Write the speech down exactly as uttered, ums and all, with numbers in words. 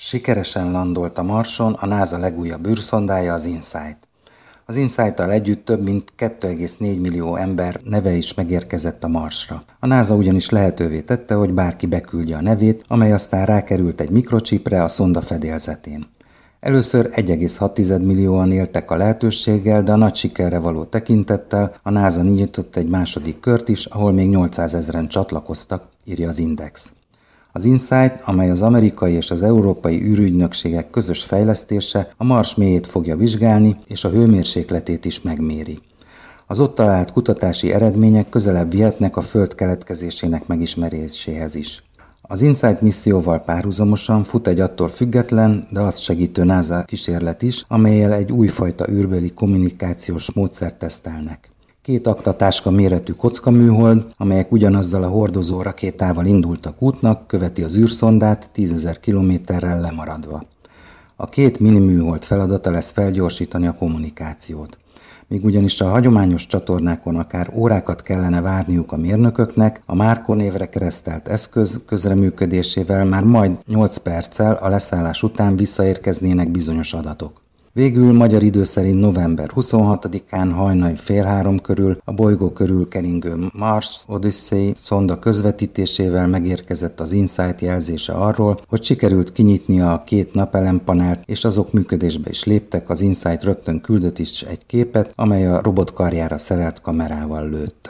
Sikeresen landolt a Marson a NASA legújabb űrszondája, az InSight. Az InSight-tal együtt több mint két egész négy millió ember neve is megérkezett a Marsra. A NASA ugyanis lehetővé tette, hogy bárki beküldje a nevét, amely aztán rákerült egy mikrocsipre a szonda fedélzetén. Először egy egész hat millióan éltek a lehetőséggel, de a nagy sikerre való tekintettel a NASA nyitott egy második kört is, ahol még nyolcszázezren csatlakoztak, írja az Index. Az InSight, amely az amerikai és az európai űrügynökségek közös fejlesztése, a Mars mélyét fogja vizsgálni, és a hőmérsékletét is megméri. Az ott talált kutatási eredmények közelebb vihetnek a Föld keletkezésének megismeréséhez is. Az InSight misszióval párhuzamosan fut egy attól független, de azt segítő NASA kísérlet is, amellyel egy újfajta űrbeli kommunikációs módszert tesztelnek. Két aktatáska méretű kockaműhold, amelyek ugyanazzal a hordozó rakétával indultak útnak, követi az űrszondát tízezer kilométerrel lemaradva. A két miniműhold feladata lesz felgyorsítani a kommunikációt. Míg ugyanis a hagyományos csatornákon akár órákat kellene várniuk a mérnököknek, a Marco névre keresztelt eszköz közreműködésével már majd nyolc perccel a leszállás után visszaérkeznének bizonyos adatok. Végül magyar idő szerint november huszonhatodikán hajnali fél három körül a bolygó körül keringő Mars Odyssey szonda közvetítésével megérkezett az InSight jelzése arról, hogy sikerült kinyitnia a két napelempanelt, és azok működésbe is léptek. Az InSight rögtön küldött is egy képet, amely a robot karjára szerelt kamerával lőtt.